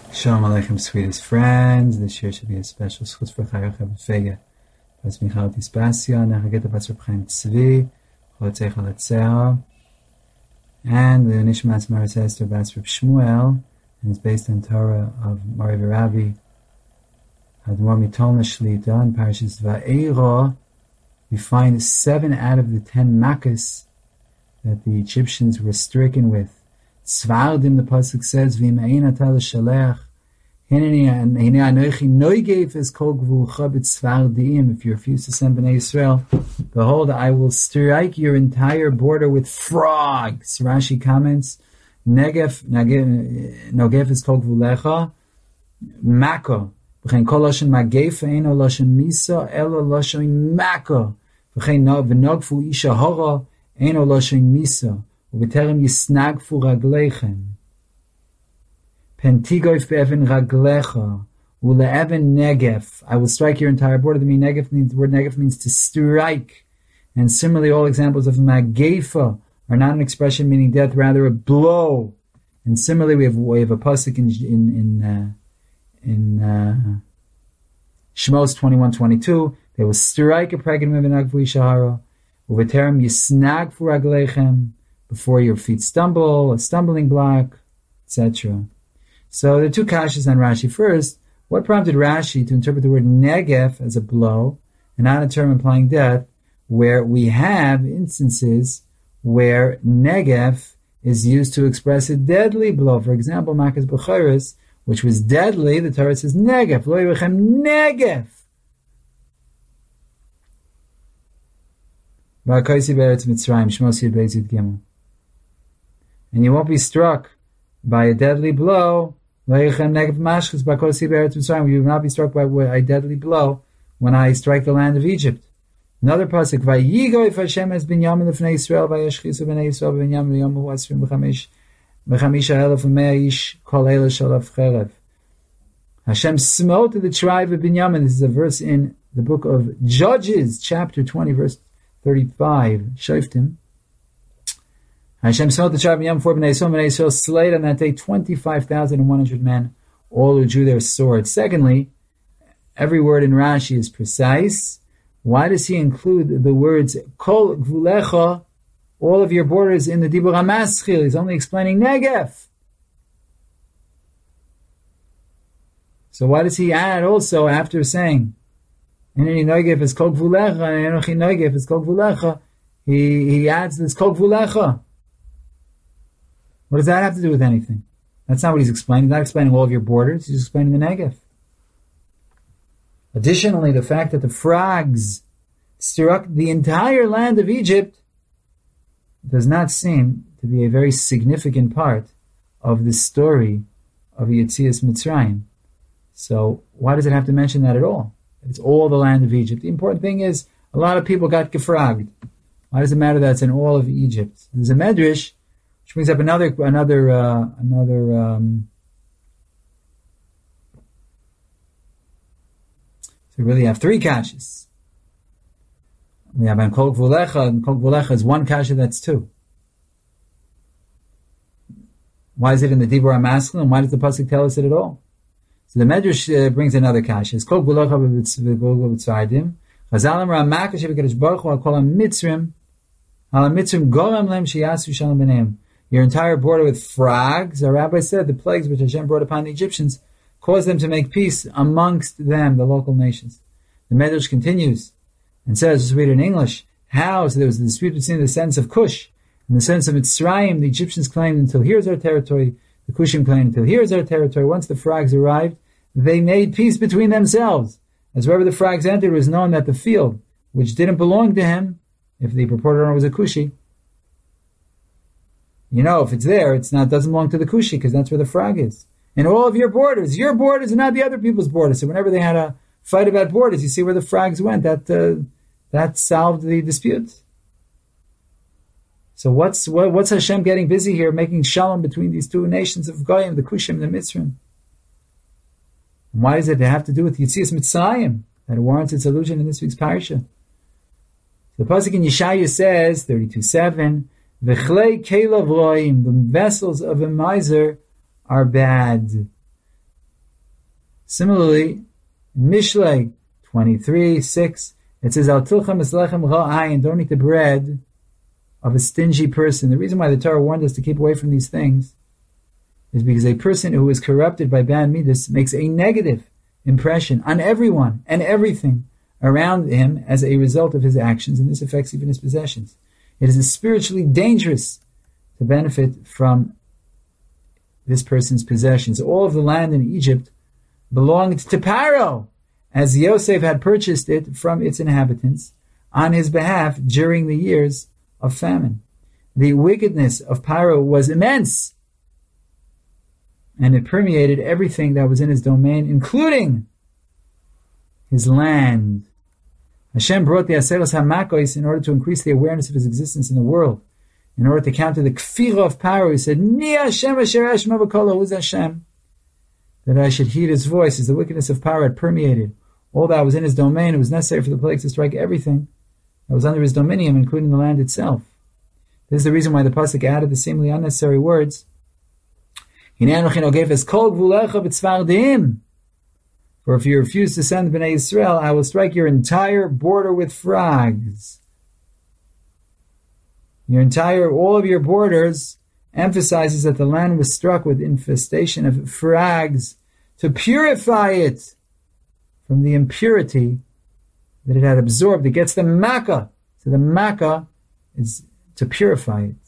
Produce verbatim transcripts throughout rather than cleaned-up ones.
Shalom Aleichem, sweetest friends. This year should be a special schutz for Chayach Fege. Bas Michal Tispasia, Nachageta Bas Reb Chaim Tzvi, Chotzei Chalatzeha, and the Nishmas Maris Esther Bas Reb Shmuel, and it's based on Torah of Mari V'Ravi, Hadmor Mitolna Shlita, in Parashas Va'eira. We find seven out of the ten makas that the Egyptians were stricken with. Tzvardim, the pasuk says, "V'ima'in atal shalech, hineni anochi noigef es kol gvulcha b'tzvardim." If you refuse to send Bnei Yisrael, behold, I will strike your entire border with frogs. Rashi comments, "Negef nogef es kol gvulecha mako. V'chein kol lashon magef eino lashon misa elo lashon mako. V'chein v'nogfu isha hara eino lashon misa." U'v'terem yisnagfu raglechem. Pentigoif be'even raglecha. U'le'even negef. I will strike your entire border. The mean negef means, the word negef means to strike. And similarly, all examples of magefa are not an expression meaning death, rather a blow. And similarly, we have, we have a pasuk in, in, in, uh, in, uh, Shmos twenty-one twenty-two. They will strike a pregnant woman, Nagfu Ishahara. U'v'terem yisnagfu raglechem. Before your feet stumble, a stumbling block, et cetera. So there are two kashas on Rashi. First, what prompted Rashi to interpret the word negef as a blow and not a term implying death, where we have instances where negef is used to express a deadly blow? For example, Makas B'choros, which was deadly, the Torah says negef, lo yivachem negef. V'akaisi be'eretz Mitzrayim, Shmos Yud Beis Yud Gimel. And you won't be struck by a deadly blow. You will not be struck by a deadly blow when I strike the land of Egypt. Another pasuk, Vayigo if Hashem has been Yamin l'fnei Yisrael, Vayashchisu b'nei Yisrael, v'Yamin l'yomu asrim b'chamish, b'chamisha elef v'mea ish, kol eila shalav cherev. Hashem smote the tribe of Binyamin. This is a verse in the book of Judges, chapter twenty, verse thirty-five. Shoftim. Hashem smote the tribe of Yam for Bnei Yisrael. Bnei Yisrael slayed on that day twenty-five thousand one hundred men, all who drew their swords. Secondly, every word in Rashi is precise. Why does he include the words Kol Gvulecha, all of your borders, in the Dibur HaMaschil? He's only explaining Negef. So why does he add also after saying Hineni Negef is Kol Gvulecha and Enochi Negef is Kol Gvulecha? He he adds this Kol Gvulecha. What does that have to do with anything? That's not what he's explaining. He's not explaining all of your borders. He's explaining the Negev. Additionally, the fact that the frogs struck the entire land of Egypt does not seem to be a very significant part of the story of Yetzias Mitzrayim. So why does it have to mention that at all? It's all the land of Egypt. The important thing is a lot of people got gefraged. Why does it matter that it's in all of Egypt? There's a medrash which brings up another, another, uh, another, um, so we really have three kashas. We have an Kol Gvulecha, and Kol Gvulecha is one kasha, that's two. Why is it in the Dibur HaMaschil, and why does the pasuk tell us it at all? So the medrash uh, brings another kasha. It's Kol Gvulecha b'tzardim. Chazalim Ramaka shebekadosh Baruch Hu al kol ha-mitzrim, al ha-mitzrim gorem lem sheyasu shalom b'neim. Your entire border with frogs. Our rabbi said the plagues which Hashem brought upon the Egyptians caused them to make peace amongst them, the local nations. The Medrash continues and says, just read it in English, how? So there was a dispute between the sense of Cush and the sense of Mitzrayim. The Egyptians claimed until here's our territory. The Cushim claimed until here's our territory. Once the frogs arrived, they made peace between themselves. As wherever the frogs entered, it was known that the field, which didn't belong to him, if the purported owner was a Cushi, you know, if it's there, it's not, doesn't belong to the Kushi, because that's where the frog is. And all of your borders, your borders are not the other people's borders. So whenever they had a fight about borders, you see where the frogs went. That uh, that solved the dispute. So what's what, what's Hashem getting busy here, making shalom between these two nations of Goyim, the Kushim and the Mitzrim? And why does it have to do with Yetzias Mitzrayim? That warrants its allusion in this week's parasha. The pasuk in Yeshaya says, thirty-two seven, V'chlei kelav roim, the vessels of a miser are bad. Similarly, Mishlei twenty-three, six, it says, Al tilchem es lechem ra'ayin, don't eat the bread of a stingy person. The reason why the Torah warned us to keep away from these things is because a person who is corrupted by bad midas makes a negative impression on everyone and everything around him as a result of his actions, and this affects even his possessions. It is spiritually dangerous to benefit from this person's possessions. All of the land in Egypt belonged to Paro, as Yosef had purchased it from its inhabitants on his behalf during the years of famine. The wickedness of Paro was immense, and it permeated everything that was in his domain, including his land. Hashem brought the Aseros HaMakos in order to increase the awareness of his existence in the world. In order to counter the kfira of Paro, he said, Ni Hashem asher eshma v'kol, who is Hashem? That I should heed his voice. As the wickedness of Paro had permeated all that was in his domain, it was necessary for the plagues to strike everything that was under his dominion, including the land itself. This is the reason why the pasuk added the seemingly unnecessary words, For if you refuse to send Bnei Yisrael, I will strike your entire border with frogs. Your entire, all of your borders emphasizes that the land was struck with infestation of frogs to purify it from the impurity that it had absorbed. It gets the makkah. So the makkah is to purify it.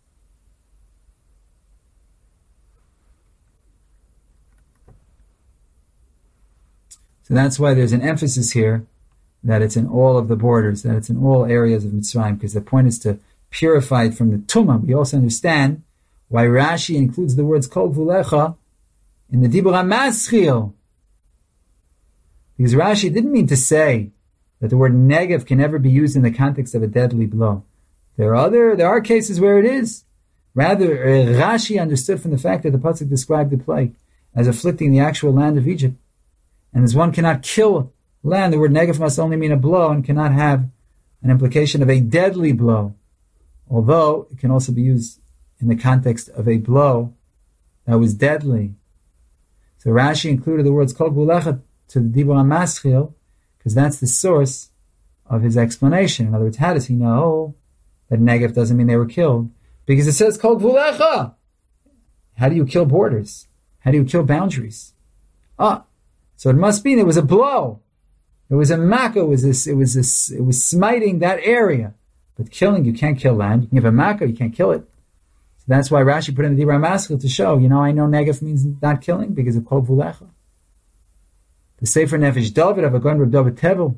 So that's why there's an emphasis here that it's in all of the borders, that it's in all areas of Mitzrayim, because the point is to purify it from the tumah. We also understand why Rashi includes the words kol gvulecha in the Dibur HaMaschil. Because Rashi didn't mean to say that the word negev can never be used in the context of a deadly blow. There are other, there are cases where it is. Rather, Rashi understood from the fact that the pasuk described the plague as afflicting the actual land of Egypt. And as one cannot kill land, the word negev must only mean a blow and cannot have an implication of a deadly blow. Although it can also be used in the context of a blow that was deadly. So Rashi included the words kol gvulecha to the Dibur HaMaschil, because that's the source of his explanation. In other words, how does he know that negev doesn't mean they were killed? Because it says kol gvulecha. How do you kill borders? How do you kill boundaries? Ah, so it must be there was a blow. It was a makkah. It was this. It was this. It was smiting that area. But killing, you can't kill land. You can give a makkah, you can't kill it. So that's why Rashi put in the Dibur HaMaschil to show, you know, I know negev means not killing because of kol gvulecha. The Sefer Nefesh David of Agon Reb David Tevel,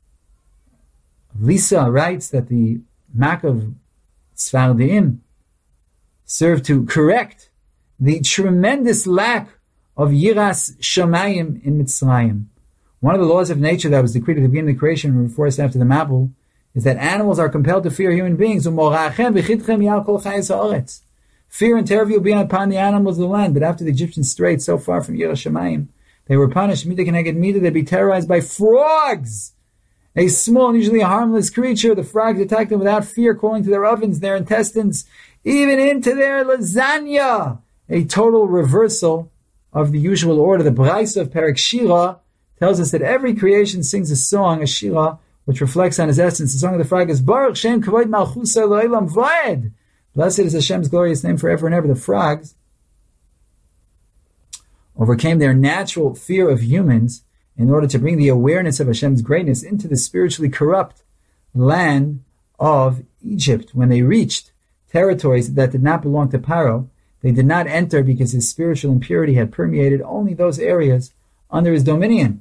Lisa writes that the makkah of Sfardim served to correct the tremendous lack of Yiras Shamayim in Mitzrayim. One of the laws of nature that was decreed at the beginning of the creation and reinforced after the Mabul is that animals are compelled to fear human beings. Fear and terror will be upon the animals of the land. But after the Egyptians strayed so far from Yiras Shamayim, they were punished. Mida connected Mida, they'd be terrorized by frogs. A small and usually a harmless creature. The frogs attacked them without fear, crawling to their ovens, their intestines, even into their lasagna. A total reversal of the usual order. The Braisa of Perek Shira tells us that every creation sings a song, a shira, which reflects on his essence. The song of the frog is Baruch Shem Kavod Malchusa Lo'ilam Vayed. Blessed is Hashem's glorious name forever and ever. The frogs overcame their natural fear of humans in order to bring the awareness of Hashem's greatness into the spiritually corrupt land of Egypt. When they reached territories that did not belong to Paro, they did not enter because his spiritual impurity had permeated only those areas under his dominion.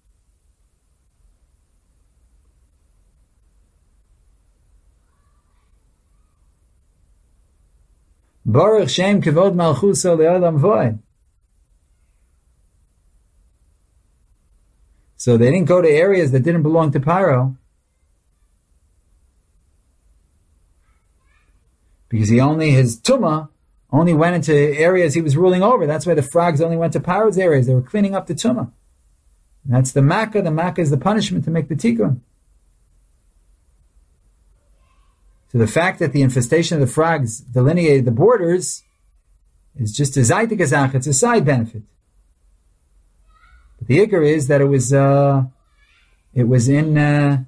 Baruch Shem Kavod Malchusa Le'olam Vayed. So they didn't go to areas that didn't belong to Paro because he only, his tumah only went into areas he was ruling over. That's why the frogs only went to Paro's areas. They were cleaning up the tumah. That's the makkah. The makkah is the punishment to make the tikkun. So the fact that the infestation of the frogs delineated the borders is just a zaytik azach. It's a side benefit. But the ikar is that it was uh, it was in uh,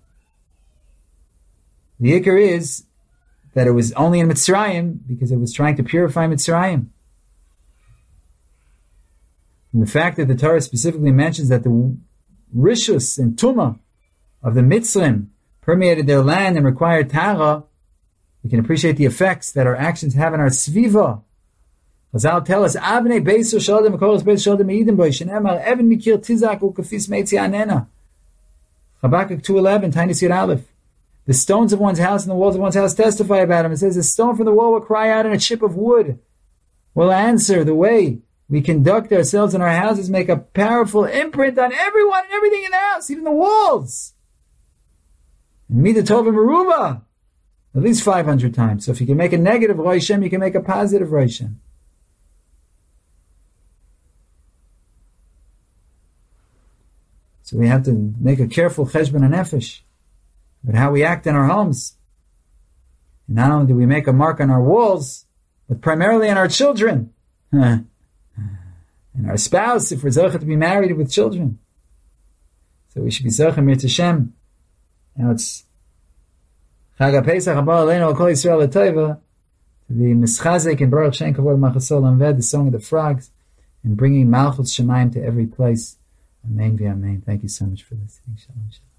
the ikar is that it was only in Mitzrayim because it was trying to purify Mitzrayim. And the fact that the Torah specifically mentions that the rishus and tumah of the Mitzrim permeated their land and required tara, we can appreciate the effects that our actions have on our sviva. Chazal tell us, Avnei Beiso Shaldim Akoros Beis Shaldim Eidim Boy Shenemar Even Mikir Tizak Ukafis Meitzi Anena. Habakkuk two eleven, Tiny Yud Aleph. The stones of one's house and the walls of one's house testify about him. It says, a stone from the wall will cry out and a chip of wood will answer. The way we conduct ourselves in our houses make a powerful imprint on everyone and everything in the house, even the walls. Mida Tov Meruba, at least five hundred times. So if you can make a negative Roy Shem, you can make a positive Roy Shem. So we have to make a careful cheshbon hanefesh about how we act in our homes. And not only do we make a mark on our walls, but primarily on our children. And our spouse, if we're zocheh to be married with children. So we should be zocheh mir Hashem. Now it's Chag HaPesach Haba Aleinu Al Kol Yisrael L'Tova, to be mischazek and Baruch Shem Kavod Machasol Amved, the song of the frogs, and bringing Malchus Shemaim to every place. Amen v'amen. Thank you so much for listening. Shalom, shalom.